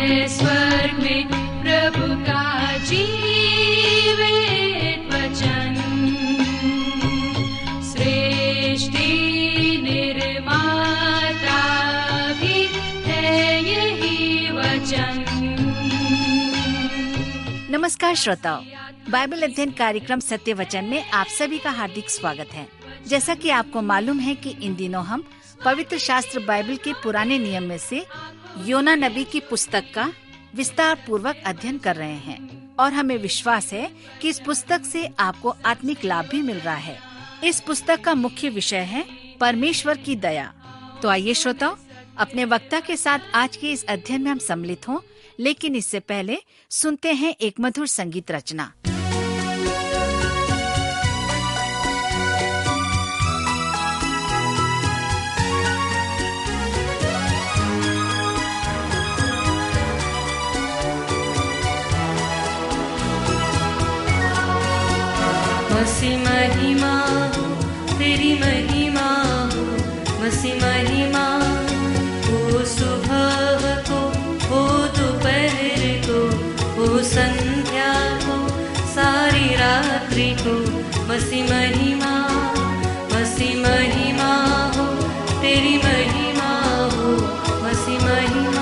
है स्वर्ग में प्रभु का जीवित वचन। सृष्टि निर्माता भी है यही वचन। नमस्कार श्रोताओ, बाइबल अध्ययन कार्यक्रम सत्य वचन में आप सभी का हार्दिक स्वागत है। जैसा कि आपको मालूम है कि इन दिनों हम पवित्र शास्त्र बाइबल के पुराने नियम में से योना नबी की पुस्तक का विस्तार पूर्वक अध्ययन कर रहे हैं और हमें विश्वास है कि इस पुस्तक से आपको आत्मिक लाभ भी मिल रहा है। इस पुस्तक का मुख्य विषय है परमेश्वर की दया। तो आइए श्रोताओ, अपने वक्ता के साथ आज के इस अध्ययन में हम सम्मिलित हों, लेकिन इससे पहले सुनते हैं एक मधुर संगीत रचना। मसीह महिमा हो, तेरी महिमा हो, मसीह महिमा हो, सुबह को हो, दोपहर को हो, संध्या को, सारी रात्रि को। मसीह महिमा हो, तेरी महिमा हो, मसीह महिमा।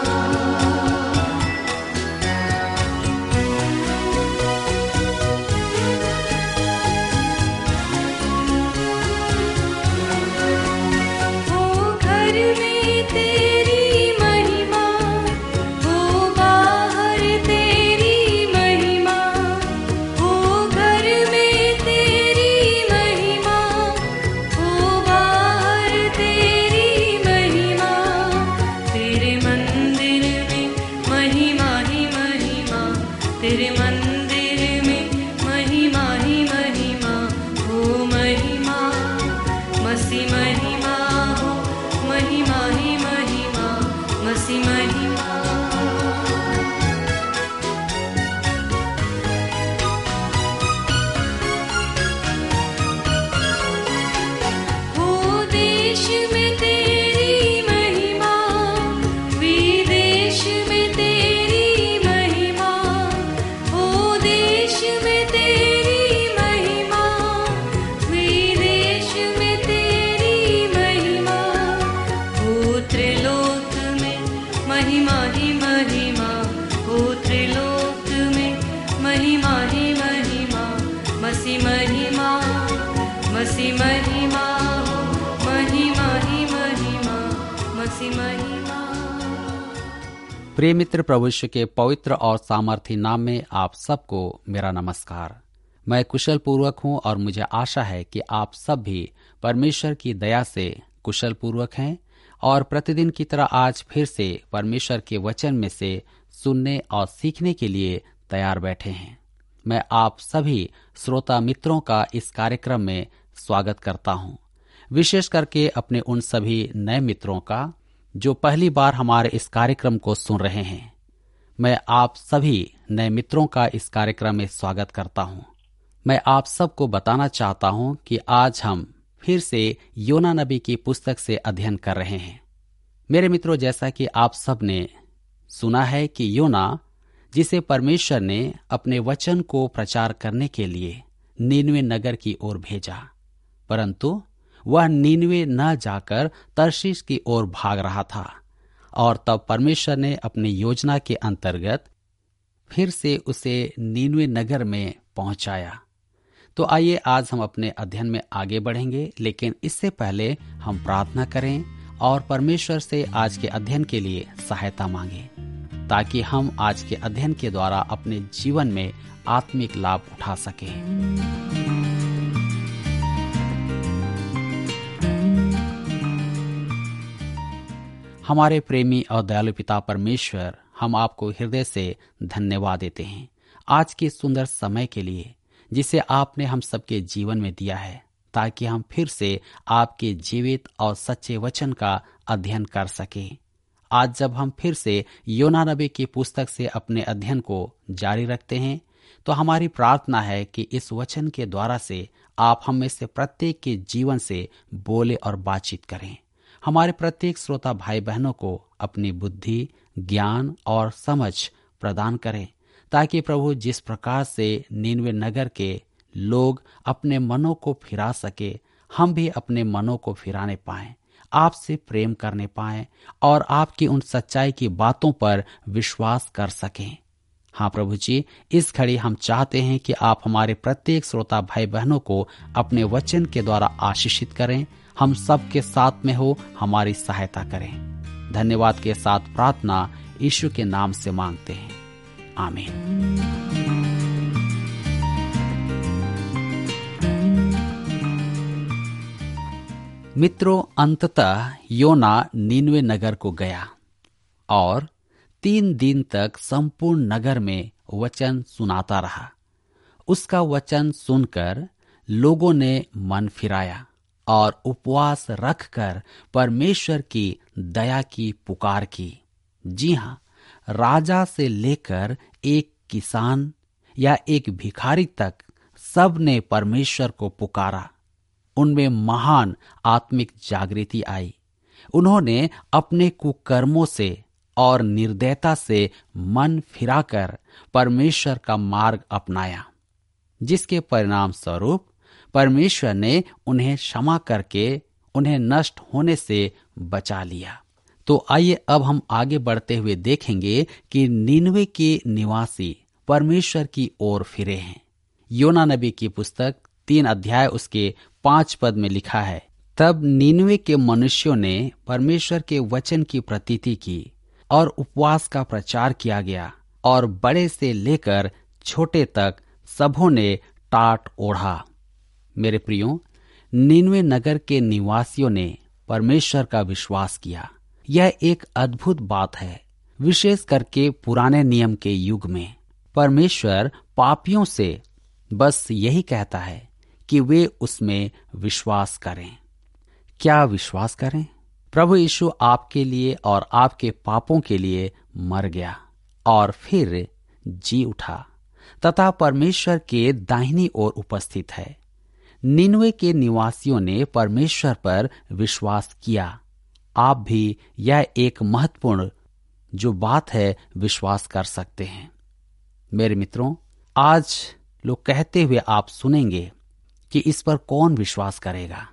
तेरे मंदिर में महिमा ही महिमा हो, महिमा। मसीह महिमा हो, महिमा ही महिमा, मसीह महिमा। हो देश में तेरी महिमा, विदेश में तेरी महिमा। हो देश में तेरी महिमा, विदेश में तेरी महिमा। हो त्रिलोक में महिमा ही महिमा, हो त्रिलोक में महिमा ही महिमा, मसीह महिमा। मसीह महिमा हो, महिमा ही महिमा, मसीह महिमा। प्रिय मित्र, प्रभु यीशु के पवित्र और सामर्थी नाम में आप सबको मेरा नमस्कार। मैं कुशल पूर्वक हूँ और मुझे आशा है कि आप सब भी परमेश्वर की दया से कुशल पूर्वक हैं और प्रतिदिन की तरह आज फिर से परमेश्वर के वचन में से सुनने और सीखने के लिए तैयार बैठे हैं। मैं आप सभी श्रोता मित्रों का इस कार्यक्रम में स्वागत करता हूँ, विशेष करके अपने उन सभी नए मित्रों का जो पहली बार हमारे इस कार्यक्रम को सुन रहे हैं। मैं आप सभी नए मित्रों का इस कार्यक्रम में स्वागत करता हूँ। मैं आप सबको बताना चाहता हूँ कि आज हम फिर से योना नबी की पुस्तक से अध्ययन कर रहे हैं। मेरे मित्रों, जैसा कि आप सब ने सुना है कि योना, जिसे परमेश्वर ने अपने वचन को प्रचार करने के लिए नीनवे नगर की ओर भेजा, परंतु वह नीनवे न जाकर तर्शीश की ओर भाग रहा था और तब परमेश्वर ने अपनी योजना के अंतर्गत फिर से उसे नीनवे नगर में पहुंचाया। तो आइए आज हम अपने अध्ययन में आगे बढ़ेंगे, लेकिन इससे पहले हम प्रार्थना करें और परमेश्वर से आज के अध्ययन के लिए सहायता मांगें, ताकि हम आज के अध्ययन के द्वारा अपने जीवन में आत्मिक लाभ उठा सकें। हमारे प्रेमी और दयालु पिता परमेश्वर, हम आपको हृदय से धन्यवाद देते हैं आज के सुंदर समय के लिए जिसे आपने हम सबके जीवन में दिया है, ताकि हम फिर से आपके जीवित और सच्चे वचन का अध्ययन कर सकें। आज जब हम फिर से योना नबी की पुस्तक से अपने अध्ययन को जारी रखते हैं, तो हमारी प्रार्थना है कि इस वचन के द्वारा से आप हम में से प्रत्येक के जीवन से बोले और बातचीत करें। हमारे प्रत्येक श्रोता भाई बहनों को अपनी बुद्धि, ज्ञान और समझ प्रदान करें, ताकि प्रभु जिस प्रकार से नीनवे नगर के लोग अपने मनों को फिरा सके, हम भी अपने मनों को फिराने पाएं, आपसे प्रेम करने पाएं और आपकी उन सच्चाई की बातों पर विश्वास कर सकें। हाँ प्रभु जी, इस घड़ी हम चाहते हैं कि आप हमारे प्रत्येक श्रोता भाई बहनों को अपने वचन के द्वारा आशीषित करें। हम सबके साथ में हो, हमारी सहायता करें। धन्यवाद के साथ प्रार्थना यीशु के नाम से मांगते हैं, आमीन। मित्रों, अंततः योना नीनवे नगर को गया और 3 दिन तक संपूर्ण नगर में वचन सुनाता रहा। उसका वचन सुनकर लोगों ने मन फिराया और उपवास रखकर परमेश्वर की दया की पुकार की। जी हाँ, राजा से लेकर एक किसान या एक भिखारी तक सब ने परमेश्वर को पुकारा। उनमें महान आत्मिक जागृति आई। उन्होंने अपने कुकर्मों से और निर्दयता से मन फिराकर परमेश्वर का मार्ग अपनाया, जिसके परिणाम स्वरूप परमेश्वर ने उन्हें क्षमा करके उन्हें नष्ट होने से बचा लिया। तो आइए अब हम आगे बढ़ते हुए देखेंगे कि नीनवे के निवासी परमेश्वर की ओर फिरे हैं। योना नबी की पुस्तक 3 अध्याय उसके 5 पद में लिखा है, तब नीनवे के मनुष्यों ने परमेश्वर के वचन की प्रतीति की और उपवास का प्रचार किया गया और बड़े से लेकर छोटे तक सबों ने टाट ओढ़ा। मेरे प्रियो, नीनवे नगर के निवासियों ने परमेश्वर का विश्वास किया। यह एक अद्भुत बात है, विशेष करके पुराने नियम के युग में। परमेश्वर पापियों से बस यही कहता है कि वे उसमें विश्वास करें। क्या विश्वास करें? प्रभु यीशु आपके लिए और आपके पापों के लिए मर गया और फिर जी उठा तथा परमेश्वर के दाहिनी ओर उपस्थित है। निनवे के निवासियों ने परमेश्वर पर विश्वास किया। आप भी यह एक महत्वपूर्ण जो बात है विश्वास कर सकते हैं। मेरे मित्रों, आज लोग कहते हुए आप सुनेंगे कि इस पर कौन विश्वास करेगा।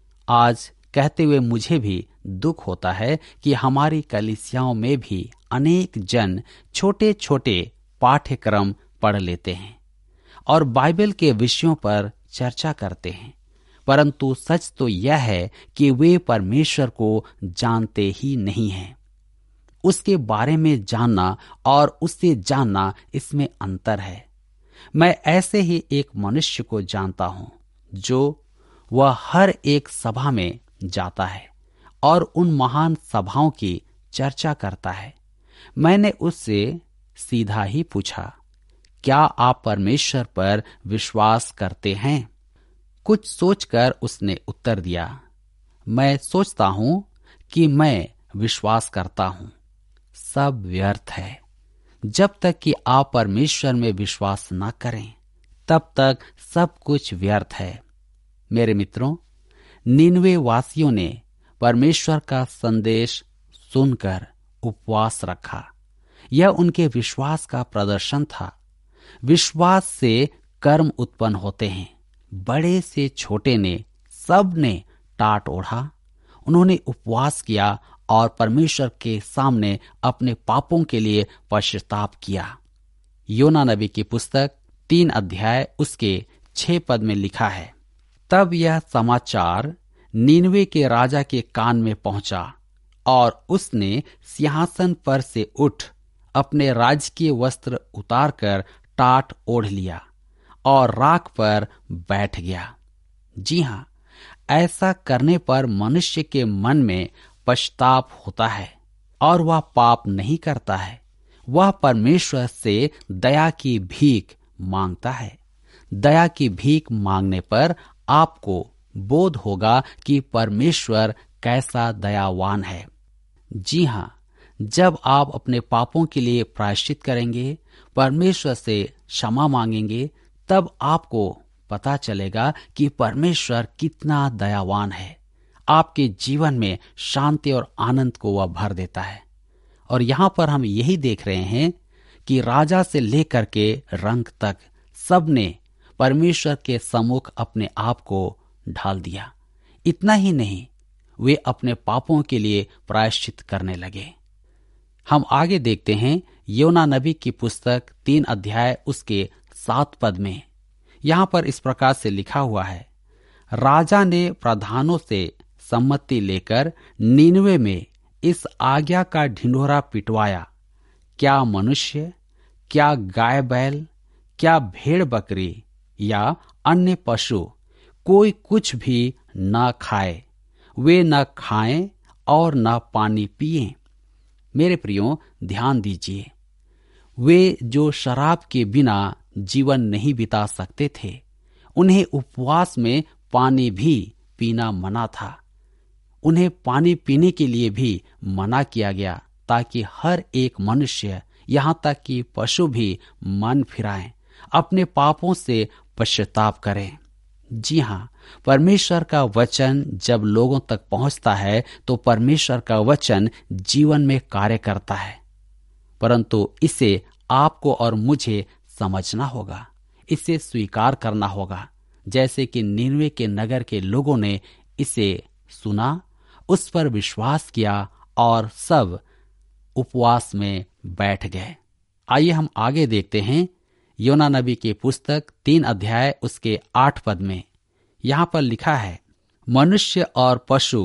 आज कहते हुए मुझे भी दुख होता है कि हमारी कलीसियाओं में भी अनेक जन छोटे छोटे पाठ्यक्रम पढ़ लेते हैं और बाइबल के विषयों पर चर्चा करते हैं, परंतु सच तो यह है कि वे परमेश्वर को जानते ही नहीं हैं। उसके बारे में जानना और उससे जानना, इसमें अंतर है। मैं ऐसे ही एक मनुष्य को जानता हूं जो वह हर एक सभा में जाता है और उन महान सभाओं की चर्चा करता है। मैंने उससे सीधा ही पूछा, क्या आप परमेश्वर पर विश्वास करते हैं? कुछ सोचकर उसने उत्तर दिया, मैं सोचता हूं कि मैं विश्वास करता हूं। सब व्यर्थ है। जब तक कि आप परमेश्वर में विश्वास न करें, तब तक सब कुछ व्यर्थ है। मेरे मित्रों, निनवे वासियों ने परमेश्वर का संदेश सुनकर उपवास रखा। यह उनके विश्वास का प्रदर्शन था। विश्वास से कर्म उत्पन्न होते हैं। बड़े से छोटे ने, सब ने टाट ओढ़ा। उन्होंने उपवास किया और परमेश्वर के सामने अपने पापों के लिए पश्चाताप किया। योना नबी की पुस्तक 3 अध्याय उसके 6 पद में लिखा है, तब यह समाचार नीनवे के राजा के कान में पहुंचा और उसने सिंहासन पर से उठ अपने राजकीय वस्त्र उतारकर टाट ओढ़ लिया और राख पर बैठ गया। जी हां, ऐसा करने पर मनुष्य के मन में पश्चाताप होता है और वह पाप नहीं करता है। वह परमेश्वर से दया की भीख मांगता है। दया की भीख मांगने पर आपको बोध होगा कि परमेश्वर कैसा दयावान है। जी हां, जब आप अपने पापों के लिए प्रायश्चित करेंगे, परमेश्वर से क्षमा मांगेंगे, तब आपको पता चलेगा कि परमेश्वर कितना दयावान है। आपके जीवन में शांति और आनंद को वह भर देता है। और यहां पर हम यही देख रहे हैं कि राजा से लेकर के रंक तक सबने परमेश्वर के सम्मुख अपने आप को ढाल दिया। इतना ही नहीं, वे अपने पापों के लिए प्रायश्चित करने लगे। हम आगे देखते हैं योना नबी की पुस्तक 3 अध्याय उसके 7 पद में। यहां पर इस प्रकार से लिखा हुआ है, राजा ने प्रधानों से सम्मति लेकर नीनवे में इस आज्ञा का ढिंढोरा पिटवाया, क्या मनुष्य, क्या गाय बैल, क्या भेड़ बकरी या अन्य पशु कोई कुछ भी न खाए, वे न खाएं और न पानी पिएं। मेरे प्रियो, ध्यान दीजिए, वे जो शराब के बिना जीवन नहीं बिता सकते थे, उन्हें उपवास में पानी भी पीना मना था। उन्हें पानी पीने के लिए भी मना किया गया, ताकि हर एक मनुष्य, यहां तक कि पशु भी मन फिराएं, अपने पापों से पश्चाताप करें। जी हाँ, परमेश्वर का वचन जब लोगों तक पहुंचता है तो परमेश्वर का वचन जीवन में कार्य करता है, परंतु इसे आपको और मुझे समझना होगा, इसे स्वीकार करना होगा। जैसे कि नीनवे के नगर के लोगों ने इसे सुना, उस पर विश्वास किया और सब उपवास में बैठ गए। आइए हम आगे देखते हैं योना नबी की पुस्तक 3 अध्याय उसके 8 पद में। यहां पर लिखा है, मनुष्य और पशु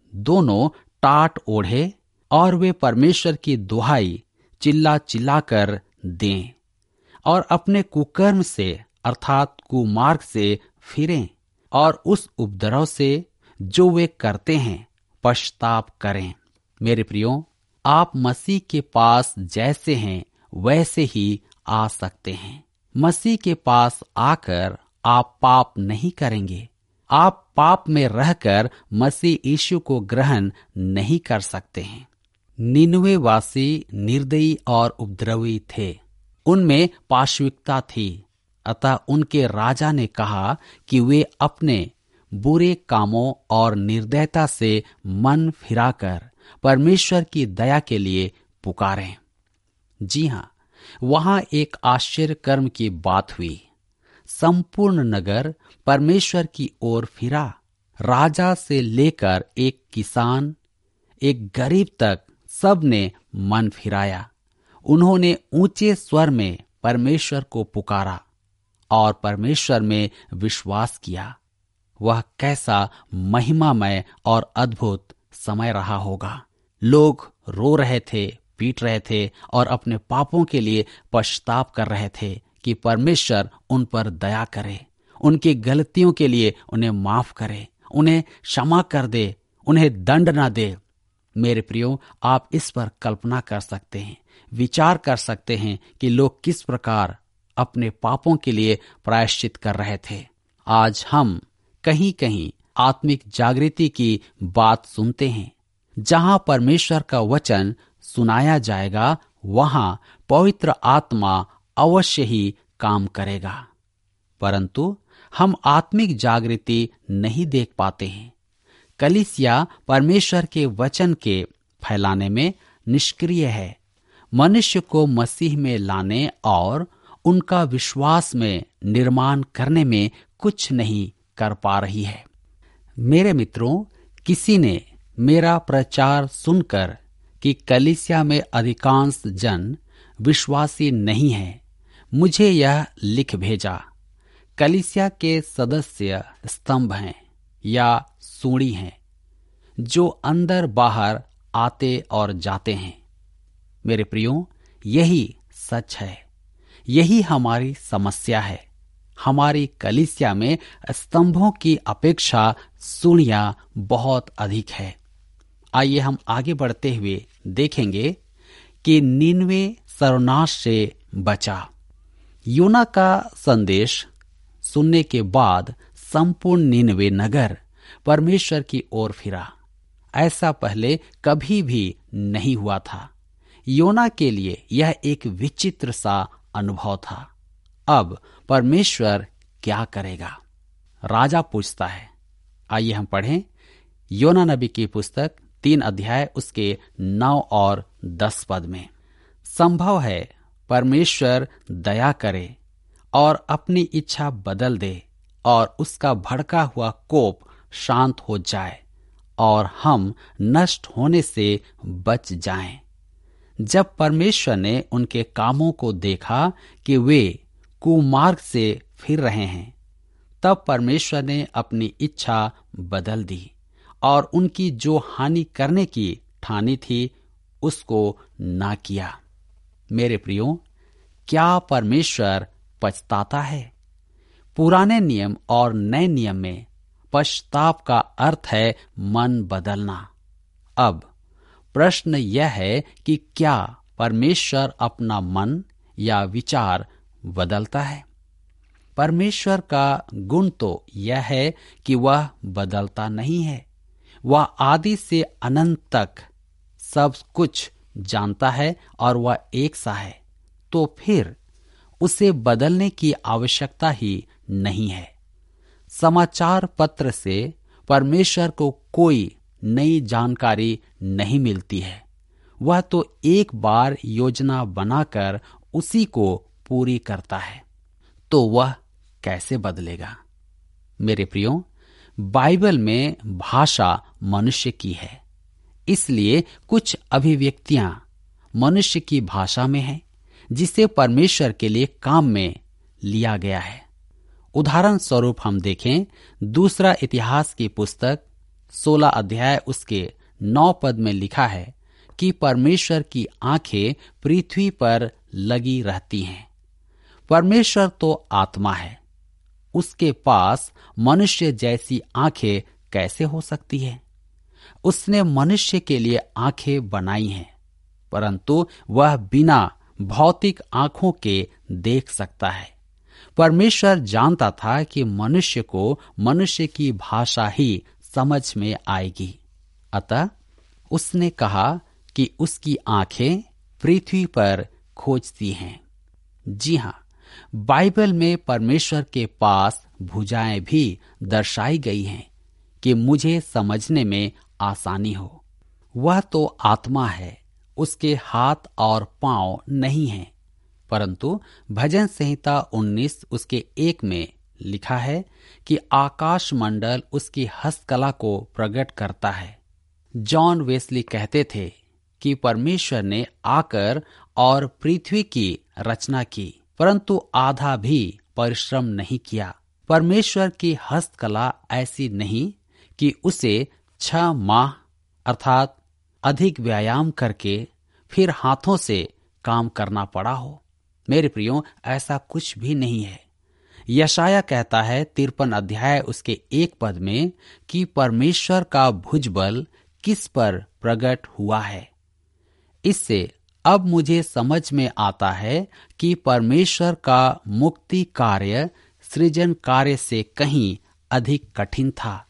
दोनों टाट ओढ़े और वे परमेश्वर की दुहाई चिल्ला चिल्ला कर दें और अपने कुकर्म से अर्थात कुमार्ग से फिरें और उस उपद्रव से जो वे करते हैं पश्चाताप करें। मेरे प्रियो, आप मसीह के पास जैसे हैं वैसे ही आ सकते हैं। मसीह के पास आकर आप पाप नहीं करेंगे। आप पाप में रहकर मसीह यीशु को ग्रहण नहीं कर सकते हैं। निनवे वासी निर्दयी और उपद्रवी थे, उनमें पाशविकता थी। अतः उनके राजा ने कहा कि वे अपने बुरे कामों और निर्दयता से मन फिराकर परमेश्वर की दया के लिए पुकारें। जी हाँ, वहां एक आश्चर्य कर्म की बात हुई। संपूर्ण नगर परमेश्वर की ओर फिरा। राजा से लेकर एक किसान, एक गरीब तक सब ने मन फिराया। उन्होंने ऊंचे स्वर में परमेश्वर को पुकारा और परमेश्वर में विश्वास किया। वह कैसा महिमामय और अद्भुत समय रहा होगा। लोग रो रहे थे, पीट रहे थे और अपने पापों के लिए पश्चाताप कर रहे थे कि परमेश्वर उन पर दया करे, उनकी गलतियों के लिए उन्हें माफ करे, उन्हें क्षमा कर दे, उन्हें दंड ना दे। मेरे प्रियो, आप इस पर कल्पना कर सकते हैं, विचार कर सकते हैं कि लोग किस प्रकार अपने पापों के लिए प्रायश्चित कर रहे थे। आज हम कहीं कहीं आत्मिक जागृति की बात सुनते हैं। जहां परमेश्वर का वचन सुनाया जाएगा, वहां पवित्र आत्मा अवश्य ही काम करेगा, परंतु हम आत्मिक जागृति नहीं देख पाते हैं। कलीसिया परमेश्वर के वचन के फैलाने में निष्क्रिय है। मनुष्य को मसीह में लाने और उनका विश्वास में निर्माण करने में कुछ नहीं कर पा रही है। मेरे मित्रों, किसी ने मेरा प्रचार सुनकर कि कलीसिया में अधिकांश जन विश्वासी नहीं है, मुझे यह लिख भेजा। कलीसिया के सदस्य स्तंभ हैं या सूढ़ी हैं जो अंदर बाहर आते और जाते हैं। मेरे प्रियो, यही सच है, यही हमारी समस्या है। हमारी कलीसिया में स्तंभों की अपेक्षा सूढ़ियां बहुत अधिक है। आइए हम आगे बढ़ते हुए देखेंगे कि निनवे सर्वनाश से बचा। योना का संदेश सुनने के बाद संपूर्ण निनवे नगर परमेश्वर की ओर फिरा। ऐसा पहले कभी भी नहीं हुआ था। योना के लिए यह एक विचित्र सा अनुभव था। अब परमेश्वर क्या करेगा? राजा पूछता है। आइए हम पढ़ें योना नबी की पुस्तक 3 अध्याय उसके 9 और 10 पद में। संभव है परमेश्वर दया करे और अपनी इच्छा बदल दे और उसका भड़का हुआ कोप शांत हो जाए और हम नष्ट होने से बच जाएं। जब परमेश्वर ने उनके कामों को देखा कि वे कुमार्ग से फिर रहे हैं, तब परमेश्वर ने अपनी इच्छा बदल दी और उनकी जो हानि करने की ठानी थी उसको ना किया। मेरे प्रियो, क्या परमेश्वर पछताता है? पुराने नियम और नए नियम में पश्चाताप का अर्थ है मन बदलना। अब प्रश्न यह है कि क्या परमेश्वर अपना मन या विचार बदलता है? परमेश्वर का गुण तो यह है कि वह बदलता नहीं है। वह आदि से अनंत तक सब कुछ जानता है और वह एक सा है, तो फिर उसे बदलने की आवश्यकता ही नहीं है। समाचार पत्र से परमेश्वर को कोई नई जानकारी नहीं मिलती है। वह तो एक बार योजना बनाकर उसी को पूरी करता है, तो वह कैसे बदलेगा? मेरे प्रियो, बाइबल में भाषा मनुष्य की है, इसलिए कुछ अभिव्यक्तियां मनुष्य की भाषा में हैं, जिसे परमेश्वर के लिए काम में लिया गया है। उदाहरण स्वरूप हम देखें, दूसरा इतिहास की पुस्तक 16 अध्याय उसके 9 पद में लिखा है कि परमेश्वर की आंखें पृथ्वी पर लगी रहती हैं। परमेश्वर तो आत्मा है, उसके पास मनुष्य जैसी आंखें कैसे हो सकती है? उसने मनुष्य के लिए आंखें बनाई हैं, परंतु वह बिना भौतिक आंखों के देख सकता है। परमेश्वर जानता था कि मनुष्य को मनुष्य की भाषा ही समझ में आएगी, अतः उसने कहा कि उसकी आंखें पृथ्वी पर खोजती हैं। जी हां, बाइबल में परमेश्वर के पास भुजाएं भी दर्शाई गई हैं कि मुझे समझने में आसानी हो। वह तो आत्मा है, उसके हाथ और पांव नहीं हैं, परंतु भजन संहिता 19 उसके 1 में लिखा है कि आकाश मंडल उसकी हस्तकला को प्रकट करता है। जॉन वेस्ली कहते थे कि परमेश्वर ने आकर और पृथ्वी की रचना की, परंतु आधा भी परिश्रम नहीं किया। परमेश्वर की हस्तकला ऐसी नहीं कि उसे 6 माह अर्थात अधिक व्यायाम करके फिर हाथों से काम करना पड़ा हो। मेरे प्रियो, ऐसा कुछ भी नहीं है। यशाया कहता है 53 अध्याय उसके 1 पद में कि परमेश्वर का भुजबल किस पर प्रकट हुआ है। इससे अब मुझे समझ में आता है कि परमेश्वर का मुक्ति कार्य सृजन कार्य से कहीं अधिक कठिन था।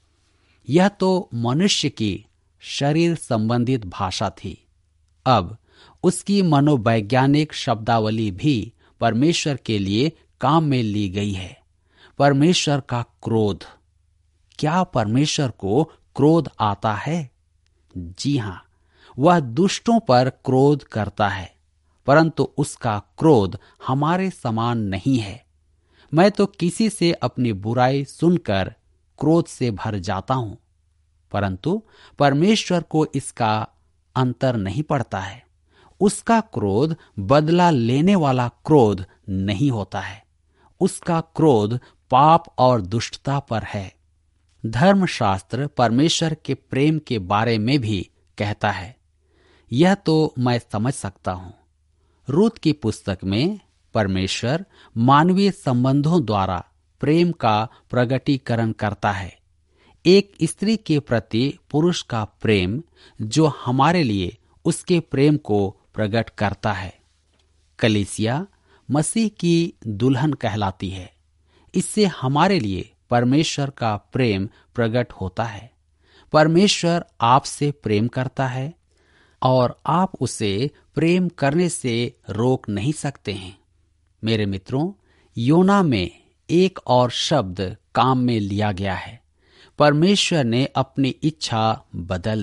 यह तो मनुष्य की शरीर संबंधित भाषा थी। अब उसकी मनोवैज्ञानिक शब्दावली भी परमेश्वर के लिए काम में ली गई है। परमेश्वर का क्रोध, क्या परमेश्वर को क्रोध आता है? जी हां, वह दुष्टों पर क्रोध करता है, परंतु उसका क्रोध हमारे समान नहीं है। मैं तो किसी से अपनी बुराई सुनकर क्रोध से भर जाता हूं, परंतु परमेश्वर को इसका अंतर नहीं पड़ता है। उसका क्रोध बदला लेने वाला क्रोध नहीं होता है। उसका क्रोध पाप और दुष्टता पर है। धर्मशास्त्र परमेश्वर के प्रेम के बारे में भी कहता है। यह तो मैं समझ सकता हूं। रूत की पुस्तक में परमेश्वर मानवीय संबंधों द्वारा प्रेम का प्रकटीकरण करता है। एक स्त्री के प्रति पुरुष का प्रेम जो हमारे लिए उसके प्रेम को प्रकट करता है। कलीसिया मसीह की दुल्हन कहलाती है। इससे हमारे लिए परमेश्वर का प्रेम प्रकट होता है। परमेश्वर आपसे प्रेम करता है और आप उसे प्रेम करने से रोक नहीं सकते हैं। मेरे मित्रों, योना में एक और शब्द काम में लिया गया है। परमेश्वर ने अपनी इच्छा बदल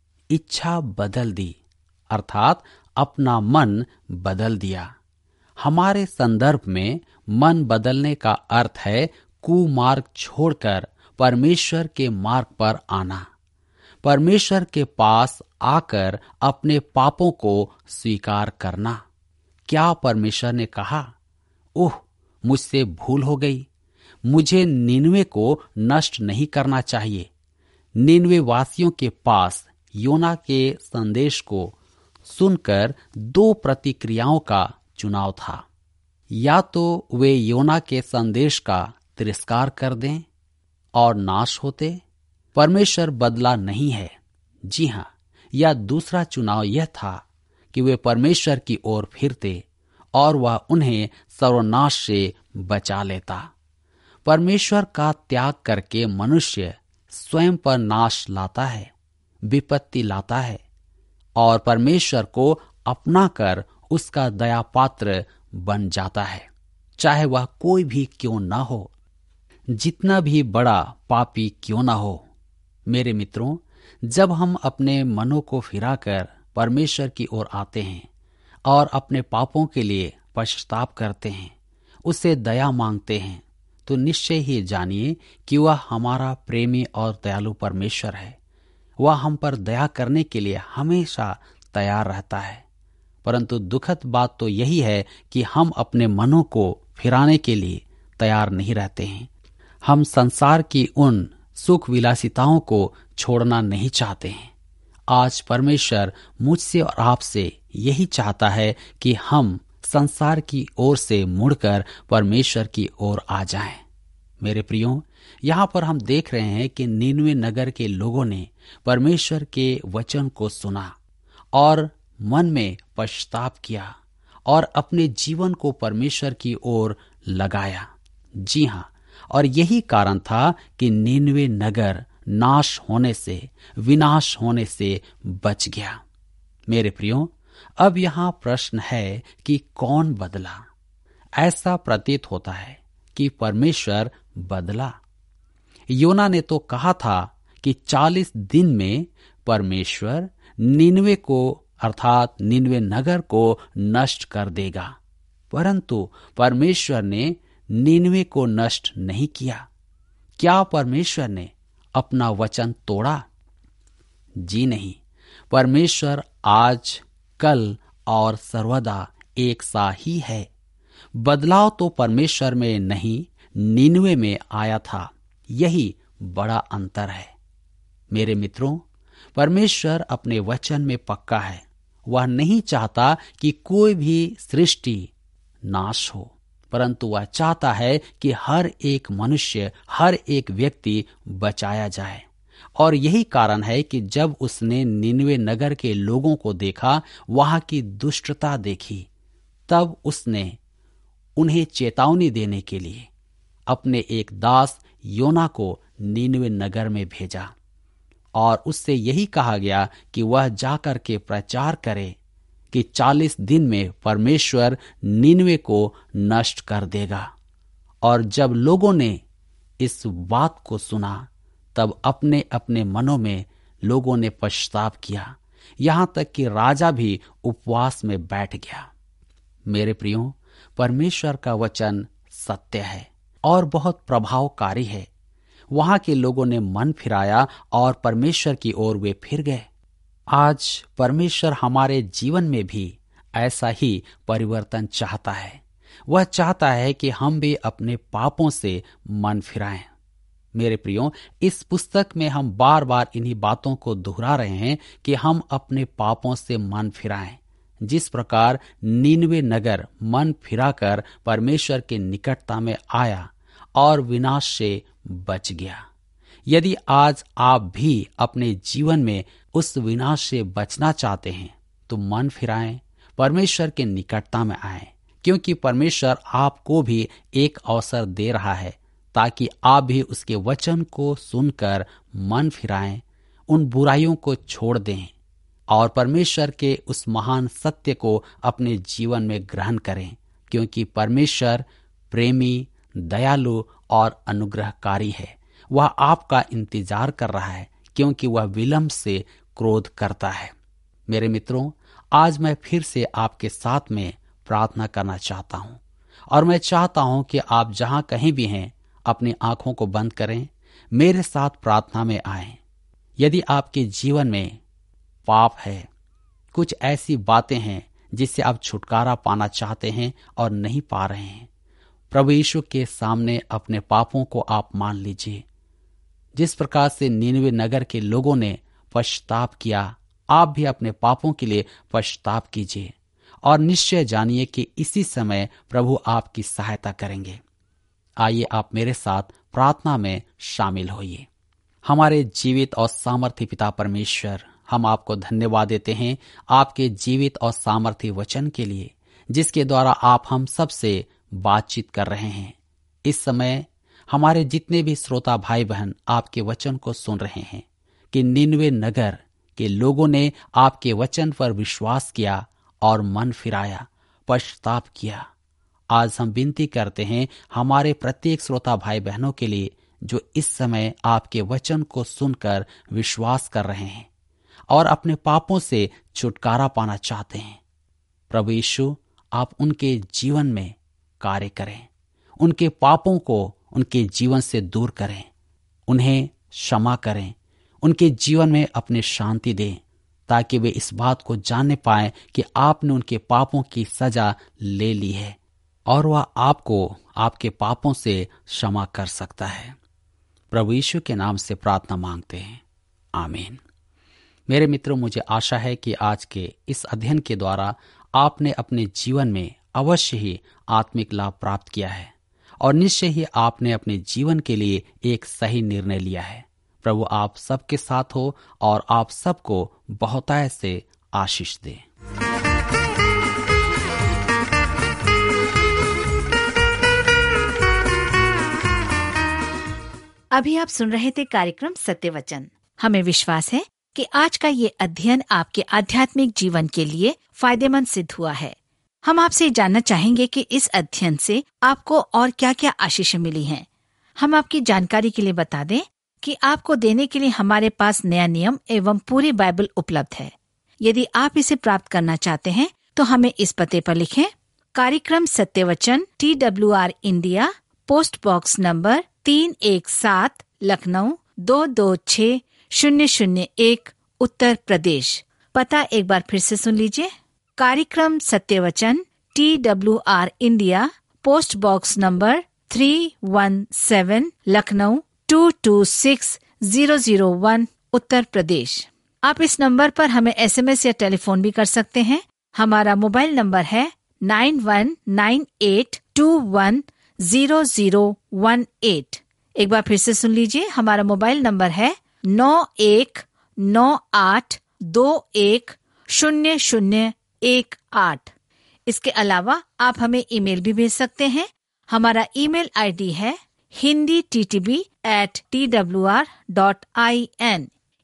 दी, अर्थात अपना मन बदल दिया। हमारे संदर्भ में मन बदलने का अर्थ है कुमार्ग छोड़कर परमेश्वर के मार्ग पर आना, परमेश्वर के पास आकर अपने पापों को स्वीकार करना। क्या परमेश्वर ने कहा, ओह मुझसे भूल हो गई, मुझे निनवे को नष्ट नहीं करना चाहिए। निनवे वासियों के पास योना के संदेश को सुनकर दो प्रतिक्रियाओं का चुनाव था। या तो वे योना के संदेश का तिरस्कार कर दें और नाश होते। परमेश्वर बदला नहीं है। जी हाँ, या दूसरा चुनाव यह था कि वे परमेश्वर की ओर फिरते और वह उन्हें सर्वनाश से बचा लेता। परमेश्वर का त्याग करके मनुष्य स्वयं पर नाश लाता है, विपत्ति लाता है और परमेश्वर को अपना कर उसका दया पात्र बन जाता है, चाहे वह कोई भी क्यों ना हो, जितना भी बड़ा पापी क्यों ना हो। मेरे मित्रों, जब हम अपने मनों को फिराकर परमेश्वर की ओर आते हैं और अपने पापों के लिए पश्चाताप करते हैं, उससे दया मांगते हैं, तो निश्चय ही जानिए कि वह हमारा प्रेमी और दयालु परमेश्वर है। वह हम पर दया करने के लिए हमेशा तैयार रहता है। परंतु दुखद बात तो यही है कि हम अपने मनों को फिराने के लिए तैयार नहीं रहते हैं। हम संसार की उन सुख विलासिताओं को छोड़ना नहीं चाहते हैं। आज परमेश्वर मुझसे और आपसे यही चाहता है कि हम संसार की ओर से मुड़कर परमेश्वर की ओर आ जाएं। मेरे प्रियो, यहाँ पर हम देख रहे हैं कि नीनवे नगर के लोगों ने परमेश्वर के वचन को सुना और मन में पश्चाताप किया और अपने जीवन को परमेश्वर की ओर लगाया। जी हाँ, और यही कारण था कि नीनवे नगर नाश होने से, विनाश होने से बच गया। मेरे प्रियो, अब यहाँ प्रश्न है कि कौन बदला? ऐसा प्रतीत होता है कि परमेश्वर बदला। योना ने तो कहा था कि 40 दिन में परमेश्वर निनवे को अर्थात निनवे नगर को नष्ट कर देगा, परंतु परमेश्वर ने निनवे को नष्ट नहीं किया। क्या परमेश्वर ने अपना वचन तोड़ा? जी नहीं। परमेश्वर आज, कल और सर्वदा एक सा ही है। बदलाव तो परमेश्वर में नहीं, निनवे में आया था। यही बड़ा अंतर है। मेरे मित्रों, परमेश्वर अपने वचन में पक्का है। वह नहीं चाहता कि कोई भी सृष्टि नाश हो, परंतु वह चाहता है कि हर एक मनुष्य, हर एक व्यक्ति बचाया जाए। और यही कारण है कि जब उसने निनवे नगर के लोगों को देखा, वहां की दुष्टता देखी, तब उसने उन्हें चेतावनी देने के लिए अपने एक दास योना को निनवे नगर में भेजा और उससे यही कहा गया कि वह जाकर के प्रचार करे कि 40 दिन में परमेश्वर निनवे को नष्ट कर देगा। और जब लोगों ने इस बात को सुना, तब अपने अपने मनों में लोगों ने पश्चाताप किया, यहाँ तक कि राजा भी उपवास में बैठ गया। मेरे प्रियो, परमेश्वर का वचन सत्य है और बहुत प्रभावकारी है। वहां के लोगों ने मन फिराया और परमेश्वर की ओर वे फिर गए। आज परमेश्वर हमारे जीवन में भी ऐसा ही परिवर्तन चाहता है। वह चाहता है कि हम भी अपने पापों से मन फिराएं। मेरे प्रियो, इस पुस्तक में हम बार बार इन्हीं बातों को दोहरा रहे हैं कि हम अपने पापों से मन फिराएं। जिस प्रकार निनवे नगर मन फिराकर परमेश्वर के निकटता में आया और विनाश से बच गया। यदि आज आप भी अपने जीवन में उस विनाश से बचना चाहते हैं, तो मन फिराएं, परमेश्वर के निकटता में आएं, क्योंकि परमेश्वर आपको भी एक अवसर दे रहा है ताकि आप भी उसके वचन को सुनकर मन फिराएं, उन बुराइयों को छोड़ दें और परमेश्वर के उस महान सत्य को अपने जीवन में ग्रहण करें, क्योंकि परमेश्वर प्रेमी, दयालु और अनुग्रहकारी है। वह आपका इंतजार कर रहा है, क्योंकि वह विलंब से क्रोध करता है। मेरे मित्रों, आज मैं फिर से आपके साथ में प्रार्थना करना चाहता हूं, और मैं चाहता हूं कि आप जहां कहीं भी हैं अपनी आंखों को बंद करें, मेरे साथ प्रार्थना में आएं। यदि आपके जीवन में पाप है, कुछ ऐसी बातें हैं जिससे आप छुटकारा पाना चाहते हैं और नहीं पा रहे हैं, प्रभु यीशु के सामने अपने पापों को आप मान लीजिए। जिस प्रकार से नीनवे नगर के लोगों ने पश्चाताप किया, आप भी अपने पापों के लिए पश्चाताप कीजिए और निश्चय जानिए कि इसी समय प्रभु आपकी सहायता करेंगे। आइए आप मेरे साथ प्रार्थना में शामिल होइए। हमारे जीवित और सामर्थी पिता परमेश्वर, हम आपको धन्यवाद देते हैं आपके जीवित और सामर्थी वचन के लिए, जिसके द्वारा आप हम सबसे बातचीत कर रहे हैं। इस समय हमारे जितने भी श्रोता भाई बहन आपके वचन को सुन रहे हैं कि निनवे नगर के लोगों ने आपके वचन पर विश्वास किया और मन फिराया, पश्चाताप किया। आज हम विनती करते हैं हमारे प्रत्येक श्रोता भाई बहनों के लिए जो इस समय आपके वचन को सुनकर विश्वास कर रहे हैं और अपने पापों से छुटकारा पाना चाहते हैं। प्रभु यीशु, आप उनके जीवन में कार्य करें, उनके पापों को उनके जीवन से दूर करें, उन्हें क्षमा करें, उनके जीवन में अपने शांति दें, ताकि वे इस बात को जानने पाएं कि आपने उनके पापों की सजा ले ली है और वह आपको आपके पापों से क्षमा कर सकता है। प्रभु यीशु के नाम से प्रार्थना मांगते हैं, आमीन। मेरे मित्रों, मुझे आशा है कि आज के इस अध्ययन के द्वारा आपने अपने जीवन में अवश्य ही आत्मिक लाभ प्राप्त किया है और निश्चय ही आपने अपने जीवन के लिए एक सही निर्णय लिया है। प्रभु आप सबके साथ हो और आप सबको बहुतायत से आशीष दे। अभी आप सुन रहे थे कार्यक्रम सत्य वचन। हमें विश्वास है कि आज का ये अध्ययन आपके आध्यात्मिक जीवन के लिए फायदेमंद सिद्ध हुआ है। हम आपसे जानना चाहेंगे कि इस अध्ययन से आपको और क्या क्या आशीषें मिली हैं। हम आपकी जानकारी के लिए बता दें कि आपको देने के लिए हमारे पास नया नियम एवं पूरी बाइबल उपलब्ध है। यदि आप इसे प्राप्त करना चाहते हैं तो हमें इस पते पर लिखें। कार्यक्रम Satya Vachan, TWR India, post box number 317, Lucknow 226001, Uttar Pradesh. पता एक बार फिर से सुन लीजिए। कार्यक्रम Satya Vachan, TWR India, post box number 317, Lucknow 226001, Uttar Pradesh. आप इस नंबर पर हमें SMS या टेलीफोन भी कर सकते हैं। हमारा मोबाइल नंबर है 9198210018। एक बार फिर से सुन लीजिए। हमारा मोबाइल नंबर है 9198210018। इसके अलावा आप हमें ईमेल भी भेज सकते हैं। हमारा ईमेल ID है hindi@twr.in,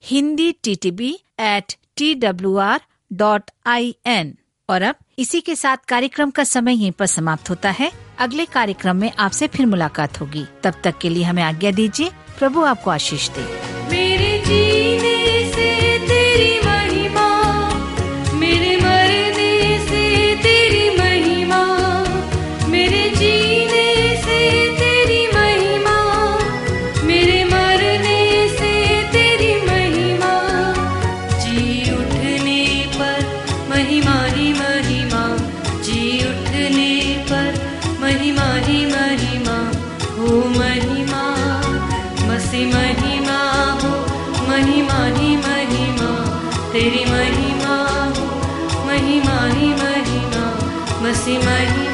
hindi@twr.in। और अब इसी के साथ कार्यक्रम का समय यहीं पर समाप्त होता है। अगले कार्यक्रम में आपसे फिर मुलाकात होगी। तब तक के लिए हमें आज्ञा दीजिए। प्रभु आपको आशीष दे। मेरे जीने से तेरी महिमा, मेरे मरने से तेरी महिमा, मेरे जीने से तेरी महिमा, मेरे मरने से तेरी महिमा, जी उठने पर महिमा ही महिमा, जी उठने पर महिमा ही महिमा, हो महिमा मसीह महिमा, हो महिमा ही महिमा, तेरी महिमा हो महिमा ही महिमा, मसीह महिमा।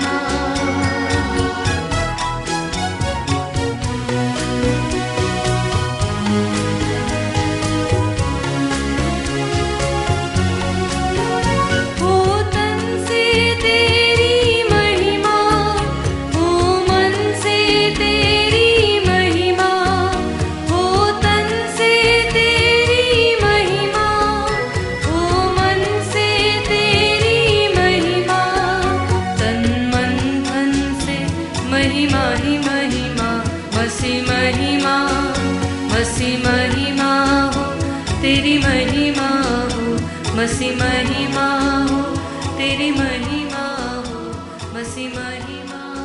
हो तन से तेरी महिमा, हो मन से तेरी महिमा, हो तन से तेरी महिमा, हो मन से तेरी महिमा, तन मसीह महिमा हो, तेरी महिमा हो, मसीह महिमा